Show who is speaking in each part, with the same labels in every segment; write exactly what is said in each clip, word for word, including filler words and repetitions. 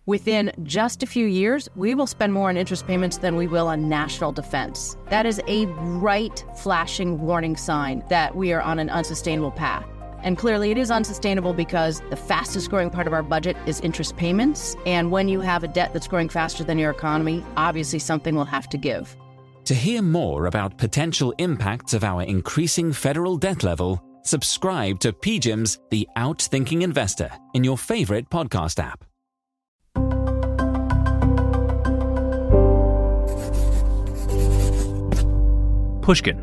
Speaker 1: Within just a few years, we will spend more on interest payments than we will on national defense. That is a bright, flashing warning sign that we are on an unsustainable path. And clearly it is unsustainable because the fastest growing part of our budget is interest payments. And when you have a debt that's growing faster than your economy, obviously something will have to give.
Speaker 2: To hear more about potential impacts of our increasing federal debt level, subscribe to P G I M's The Outthinking Investor in your favorite podcast app.
Speaker 3: Pushkin.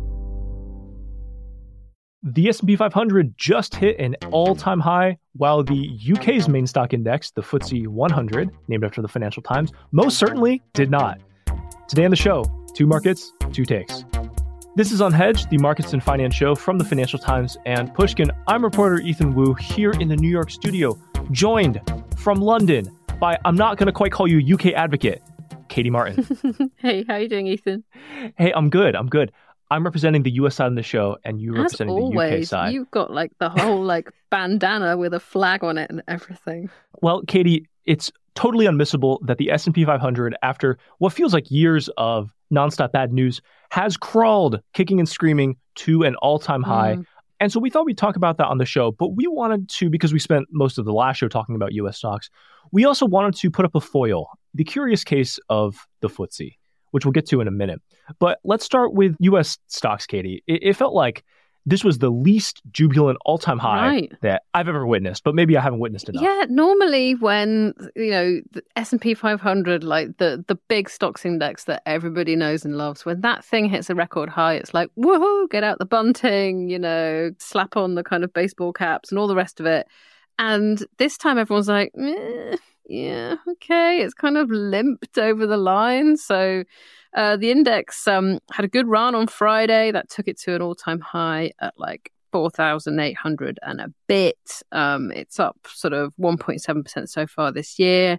Speaker 3: The S and P five hundred just hit an all-time high, while the U K's main stock index, the F T S E one hundred, named after the Financial Times, most certainly did not. Today on the show, two markets, two takes. This is Unhedged, the markets and finance show from the Financial Times and Pushkin. I'm reporter Ethan Wu here in the New York studio, joined from London by, I'm not going to quite call you U K advocate, Katie Martin.
Speaker 4: Hey, how you doing, Ethan?
Speaker 3: Hey, I'm good. I'm good. I'm representing the U S side of the show, and you're
Speaker 4: As
Speaker 3: representing
Speaker 4: always,
Speaker 3: the U K side.
Speaker 4: You've got like the whole like bandana with a flag on it and everything.
Speaker 3: Well, Katie, it's totally unmissable that the S and P five hundred, after what feels like years of nonstop bad news, has crawled, kicking and screaming, to an all-time high. Mm. And so we thought we'd talk about that on the show, but we wanted to, because we spent most of the last show talking about U S stocks, we also wanted to put up a foil, the curious case of the F T S E, which we'll get to in a minute. But let's start with U S stocks, Katie. It, it felt like this was the least jubilant all-time high right. that I've ever witnessed, but maybe I haven't witnessed enough.
Speaker 4: Yeah, normally when, you know, the S and P five hundred, like the, the big stocks index that everybody knows and loves, when that thing hits a record high, it's like, woohoo, get out the bunting, you know, slap on the kind of baseball caps and all the rest of it. And this time everyone's like, eh, yeah, okay, it's kind of limped over the line. So uh, the index um, had a good run on Friday. That took it to an all-time high at like four thousand eight hundred and a bit. Um, it's up sort of one point seven percent so far this year.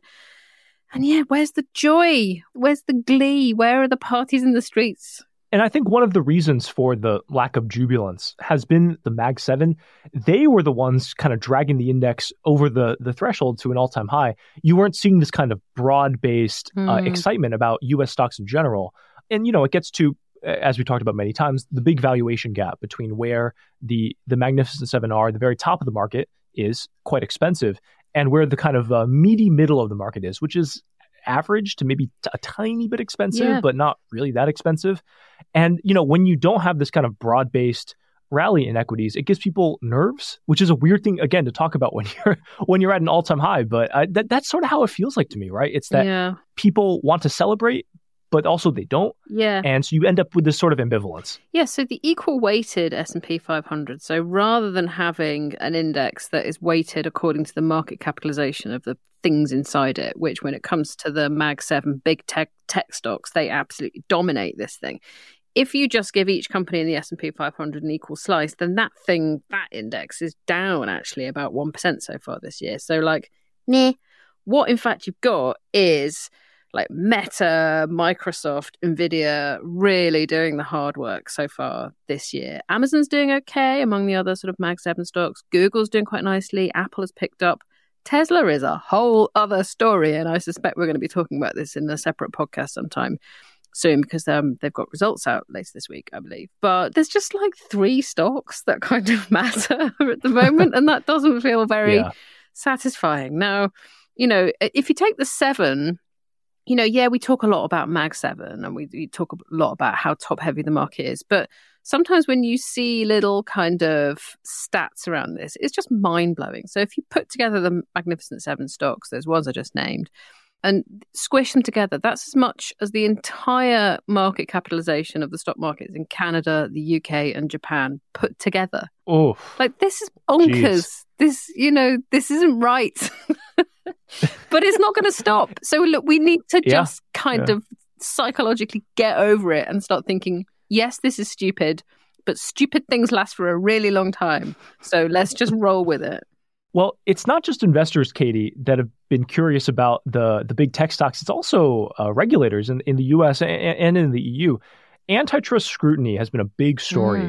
Speaker 4: And yeah, where's the joy? Where's the glee? Where are the parties in the streets?
Speaker 3: And I think one of the reasons for the lack of jubilance has been the Mag seven. They were the ones kind of dragging the index over the, the threshold to an all-time high. You weren't seeing this kind of broad-based mm. uh, excitement about U S stocks in general. And, you know, it gets to, as we talked about many times, the big valuation gap between where the, the Magnificent Seven are, the very top of the market, is quite expensive, and where the kind of uh, meaty middle of the market is, which is average to maybe t- a tiny bit expensive, yeah. but not really that expensive. And, you know, when you don't have this kind of broad-based rally in equities, it gives people nerves, which is a weird thing, again, to talk about when you're when you're at an all-time high. But I, that, that's sort of how it feels like to me, right? It's that yeah. people want to celebrate, but also they don't.
Speaker 4: Yeah.
Speaker 3: And so you end up with this sort of ambivalence.
Speaker 4: Yeah, so the equal weighted S and P five hundred, so rather than having an index that is weighted according to the market capitalization of the things inside it, which when it comes to the Mag seven big tech tech stocks, they absolutely dominate this thing. If you just give each company in the S and P five hundred an equal slice, then that thing, that index is down actually about one percent so far this year. So like, nah. What in fact you've got is like Meta, Microsoft, Nvidia really doing the hard work so far this year. Amazon's doing okay among the other sort of Mag seven stocks. Google's doing quite nicely. Apple has picked up. Tesla is a whole other story, and I suspect we're going to be talking about this in a separate podcast sometime soon, because um, they've got results out later this week, I believe. But there's just like three stocks that kind of matter at the moment, and that doesn't feel very yeah. satisfying. Now, you know, if you take the seven, you know, yeah, we talk a lot about Mag seven, and we, we talk a lot about how top heavy the market is. But sometimes when you see little kind of stats around this, it's just mind blowing. So if you put together the Magnificent Seven stocks, those ones I just named, and squish them together, that's as much as the entire market capitalization of the stock markets in Canada, the U K, and Japan put together.
Speaker 3: Oh,
Speaker 4: like this is bonkers. Geez. This, you know, this isn't right. But it's not going to stop. So look, we need to
Speaker 3: yeah.
Speaker 4: just kind
Speaker 3: yeah.
Speaker 4: of psychologically get over it and start thinking, yes, this is stupid, but stupid things last for a really long time. So let's just roll with it.
Speaker 3: Well, it's not just investors, Katie, that have been curious about the, the big tech stocks. It's also uh, regulators in, in the U S and, and in the E U. Antitrust scrutiny has been a big story mm.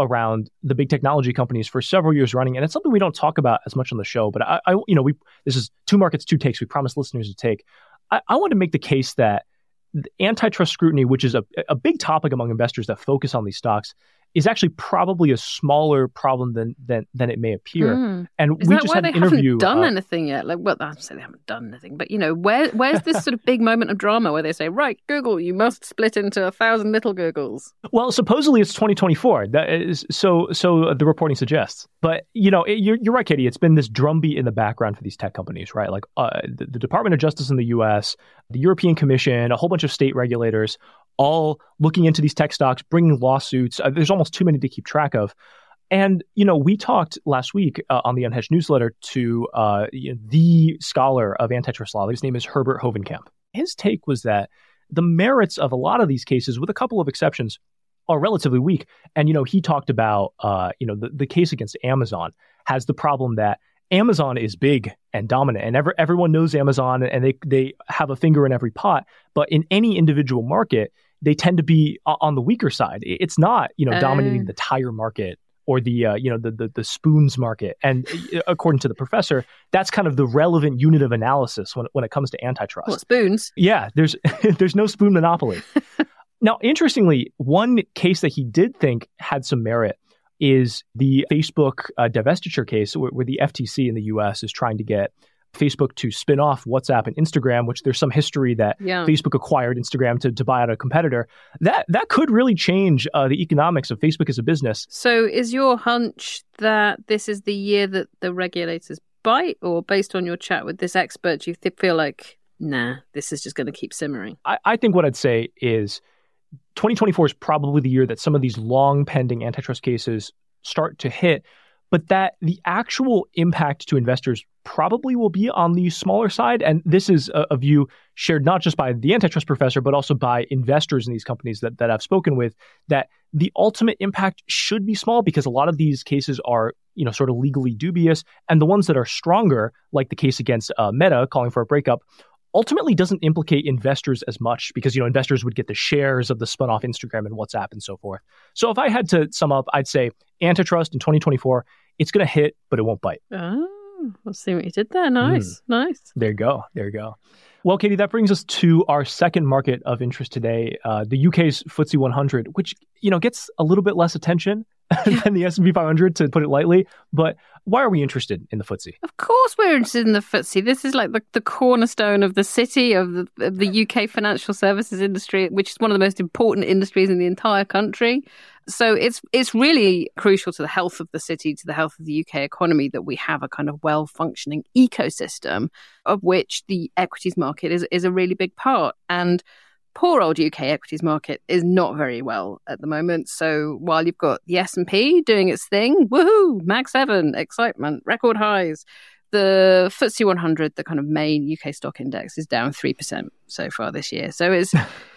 Speaker 3: around the big technology companies for several years running, and it's something we don't talk about as much on the show. But I, I you know, we this is two markets, two takes. We promised listeners to take. I, I want to make the case that the antitrust scrutiny, which is a, a big topic among investors that focus on these stocks, is actually probably a smaller problem than than than it may appear. Mm. And
Speaker 4: is
Speaker 3: we
Speaker 4: that
Speaker 3: just
Speaker 4: why
Speaker 3: had
Speaker 4: they
Speaker 3: an interview.
Speaker 4: Haven't done
Speaker 3: uh,
Speaker 4: anything yet? Like, well, I'm saying they haven't done anything, but you know, where where's this sort of big moment of drama where they say, right, Google, you must split into a thousand little Googles?
Speaker 3: Well, supposedly it's twenty twenty-four. That is so. So the reporting suggests. But you know, it, you're you're right, Katie. It's been this drumbeat in the background for these tech companies, right? Like uh, the, the Department of Justice in the U S, the European Commission, a whole bunch of state regulators, all looking into these tech stocks, bringing lawsuits. Uh, there's almost too many to keep track of. And, you know, we talked last week uh, on the Unhedged newsletter to uh, you know, the scholar of antitrust law. His name is Herbert Hovenkamp. His take was that the merits of a lot of these cases, with a couple of exceptions, are relatively weak. And, you know, he talked about, uh, you know, the, the case against Amazon has the problem that Amazon is big and dominant, and ever, everyone knows Amazon, and they they have a finger in every pot. But in any individual market, they tend to be on the weaker side. It's not, you know, uh. dominating the tire market or the, uh, you know, the, the the spoons market. And according to the professor, that's kind of the relevant unit of analysis when when it comes to antitrust.
Speaker 4: What, spoons?
Speaker 3: Yeah, there's there's no spoon monopoly. Now, interestingly, one case that he did think had some merit is the Facebook uh, divestiture case, where, where the F T C in the U S is trying to get Facebook to spin off WhatsApp and Instagram, which there's some history that yeah. Facebook acquired Instagram to, to buy out a competitor. That that could really change uh, the economics of Facebook as a business.
Speaker 4: So is your hunch that this is the year that the regulators bite, or based on your chat with this expert, do you th- feel like, nah, this is just going to keep simmering?
Speaker 3: I, I think what I'd say is twenty twenty-four is probably the year that some of these long pending antitrust cases start to hit, but that the actual impact to investors probably will be on the smaller side. And this is a, a view shared not just by the antitrust professor, but also by investors in these companies that, that I've spoken with, that the ultimate impact should be small because a lot of these cases are, you know, sort of legally dubious. And the ones that are stronger, like the case against uh, Meta calling for a breakup, ultimately doesn't implicate investors as much because, you know, investors would get the shares of the spun off Instagram and WhatsApp and so forth. So if I had to sum up, I'd say antitrust in twenty twenty-four, it's going to hit, but it won't bite.
Speaker 4: Oh, we'll see what you did there. Nice, mm. nice.
Speaker 3: There you go. There you go. Well, Katie, that brings us to our second market of interest today, uh, the U K's F T S E one hundred, which, you know, gets a little bit less attention than the S and P five hundred, to put it lightly. But why are we interested in the F T S E?
Speaker 4: Of course we're interested in the F T S E. This is like the, the cornerstone of the city, of the, of the U K financial services industry, which is one of the most important industries in the entire country. So it's it's really crucial to the health of the city, to the health of the U K economy, that we have a kind of well-functioning ecosystem, of which the equities market is, is a really big part. And poor old U K equities market is not very well at the moment. So while you've got the S and P doing its thing, woohoo, Mag seven, excitement, record highs, the F T S E one hundred, the kind of main U K stock index, is down three percent so far this year. So it's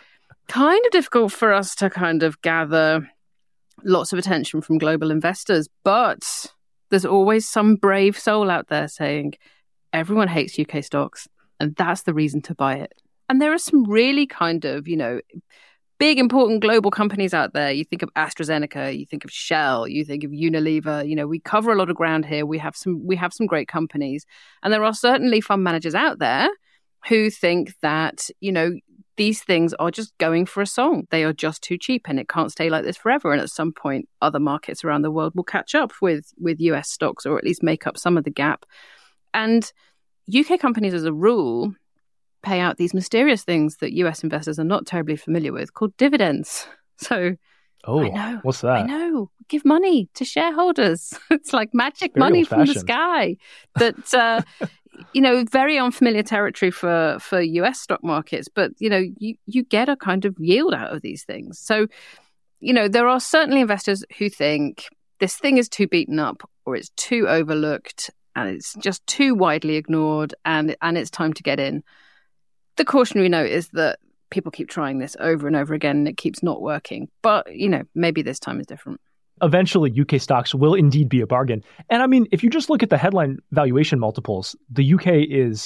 Speaker 4: kind of difficult for us to kind of gather lots of attention from global investors. But there's always some brave soul out there saying, everyone hates U K stocks, and that's the reason to buy it. And there are some really kind of, you know, big, important global companies out there. You think of AstraZeneca, you think of Shell, you think of Unilever. You know, we cover a lot of ground here. We have some, we have some great companies. And there are certainly fund managers out there who think that, you know, these things are just going for a song. They are just too cheap, and it can't stay like this forever. And at some point, other markets around the world will catch up with, with U S stocks, or at least make up some of the gap. And U K companies, as a rule, pay out these mysterious things that U S investors are not terribly familiar with, called dividends. So,
Speaker 3: oh,
Speaker 4: I know,
Speaker 3: what's that?
Speaker 4: I know. Give money to shareholders. It's like magic Very money from the sky. That, uh, you know, very unfamiliar territory for, for U S stock markets. But, you know, you, you get a kind of yield out of these things. So, you know, there are certainly investors who think this thing is too beaten up, or it's too overlooked, and it's just too widely ignored, and and it's time to get in. The cautionary note is that people keep trying this over and over again, and it keeps not working. But, you know, maybe this time is different.
Speaker 3: Eventually, U K stocks will indeed be a bargain. And I mean, if you just look at the headline valuation multiples, the U K is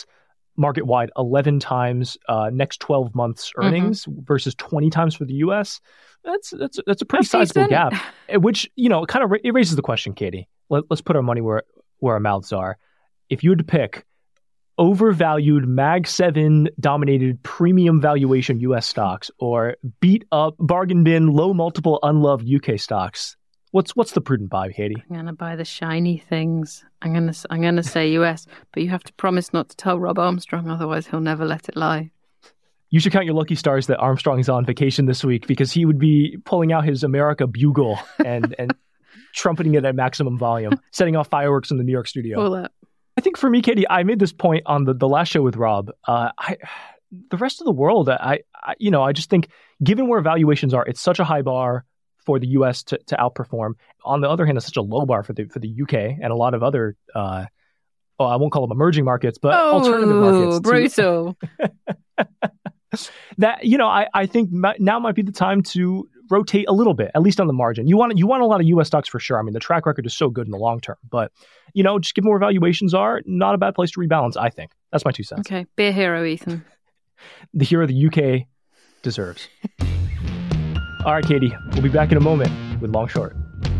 Speaker 3: market-wide eleven times uh, next twelve months earnings mm-hmm. versus twenty times for the U S. That's that's that's a pretty that's sizable decent. gap, which, you know, kind of it raises the question, Katie. Let, let's put our money where where our mouths are. If you had to pick overvalued Mag seven dominated premium valuation U S stocks or beat up bargain bin low multiple unloved U K stocks, what's what's the prudent buy, Katie?
Speaker 4: I'm gonna buy the shiny things. I'm gonna I'm gonna say U S, but you have to promise not to tell Rob Armstrong, otherwise he'll never let it lie.
Speaker 3: You should count your lucky stars that Armstrong's on vacation this week, because he would be pulling out his America bugle and and trumpeting it at maximum volume, setting off fireworks in the New York studio.
Speaker 4: All that.
Speaker 3: I think for me, Katie, I made this point on the, the last show with Rob. Uh, I, the rest of the world, I, I, you know, I just think given where valuations are, it's such a high bar for the U S to, to outperform. On the other hand, it's such a low bar for the for the U K and a lot of other, uh, well, I won't call them emerging markets, but
Speaker 4: oh,
Speaker 3: alternative markets.
Speaker 4: Brutal.
Speaker 3: That, you know, I, I think now might be the time to rotate a little bit, at least on the margin. You want you want a lot of U S stocks for sure. I mean, the track record is so good in the long term, but, you know, just given where valuations are, not a bad place to rebalance, I think. That's my two cents.
Speaker 4: Okay. Be a hero, Ethan.
Speaker 3: The hero the U K deserves. All right, Katie, we'll be back in a moment with Long Short.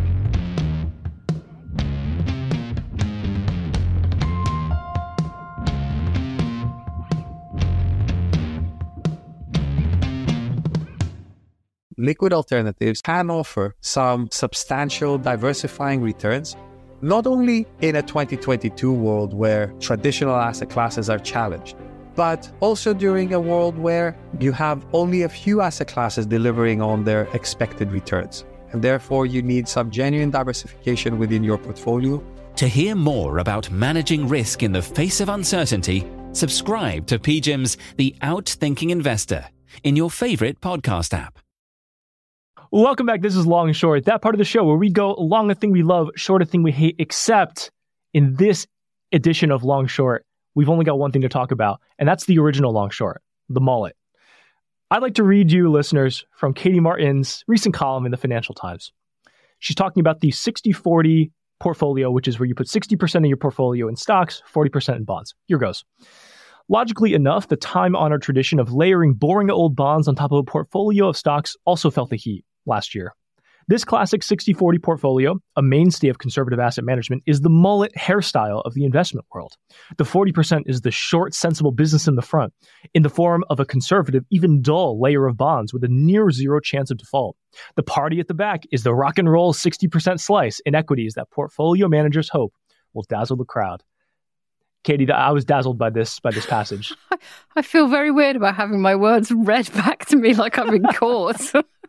Speaker 5: Liquid alternatives can offer some substantial diversifying returns, not only in a twenty twenty-two world where traditional asset classes are challenged, but also during a world where you have only a few asset classes delivering on their expected returns. And therefore, you need some genuine diversification within your portfolio.
Speaker 2: To hear more about managing risk in the face of uncertainty, subscribe to P G I M's The Outthinking Investor in your favorite podcast app.
Speaker 3: Welcome back. This is Long and Short, that part of the show where we go long a thing we love, short a thing we hate, except in this edition of Long Short, we've only got one thing to talk about, and that's the original Long Short, the mullet. I'd like to read you, listeners, from Katie Martin's recent column in the Financial Times. She's talking about the sixty forty portfolio, which is where you put sixty percent of your portfolio in stocks, forty percent in bonds. Here goes. Logically enough, the time-honored tradition of layering boring old bonds on top of a portfolio of stocks also felt the heat last year. This classic sixty forty portfolio, a mainstay of conservative asset management, is the mullet hairstyle of the investment world. The forty percent is the short, sensible business in the front, in the form of a conservative, even dull layer of bonds with a near zero chance of default. The party at the back is the rock and roll sixty percent slice in equities that portfolio managers hope will dazzle the crowd. Katie, I was dazzled by this by this passage.
Speaker 4: I feel very weird about having my words read back to me like I'm in court.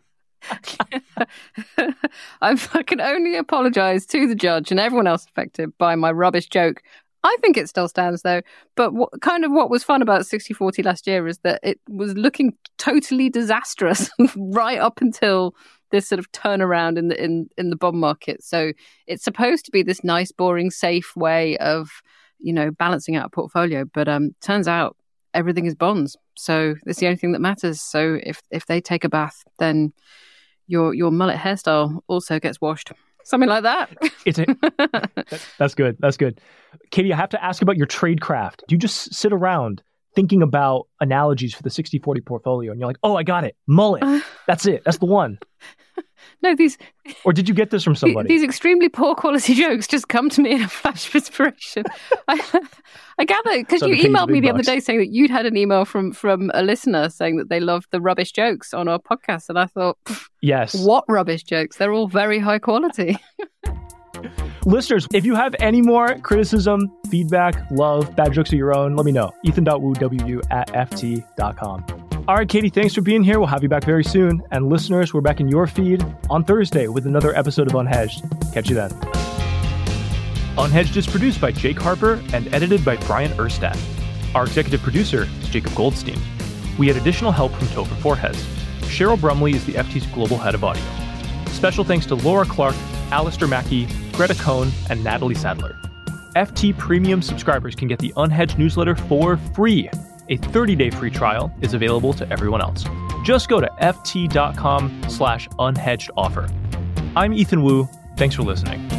Speaker 4: I can only apologise to the judge and everyone else affected by my rubbish joke. I think it still stands, though. But what, kind of what was fun about sixty forty last year is that it was looking totally disastrous right up until this sort of turnaround in the in, in the bond market. So it's supposed to be this nice, boring, safe way of, you know, balancing out a portfolio. But um, turns out everything is bonds. So it's the only thing that matters. So if if they take a bath, then your your mullet hairstyle also gets washed. Something like that.
Speaker 3: It's a, that, that's good. That's good. Katie, I have to ask about your trade craft. Do you just sit around thinking about analogies for the sixty forty portfolio and you're like, oh, I got it. Mullet. Uh, that's it. That's the one.
Speaker 4: No, these...
Speaker 3: Or did you get this from somebody?
Speaker 4: These extremely poor quality jokes just come to me in a flash of inspiration. I, I gather, because so you emailed me the bucks. other day saying that you'd had an email from, from a listener saying that they loved the rubbish jokes on our podcast. And I thought,
Speaker 3: yes,
Speaker 4: what rubbish jokes? They're all very high quality.
Speaker 3: Listeners, if you have any more criticism, feedback, love, bad jokes of your own, let me know. ethan dot wu at f t dot com. All right, Katie, thanks for being here. We'll have you back very soon. And listeners, we're back in your feed on Thursday with another episode of Unhedged. Catch you then. Unhedged is produced by Jake Harper and edited by Brian Erstadt. Our executive producer is Jacob Goldstein. We had additional help from Topher Forhes. Cheryl Brumley is the F T's global head of audio. Special thanks to Laura Clark, Alistair Mackey, Greta Cohn, and Natalie Sadler. F T Premium subscribers can get the Unhedged newsletter for free. A thirty-day free trial is available to everyone else. Just go to ft.com slash unhedged offer. I'm Ethan Wu. Thanks for listening.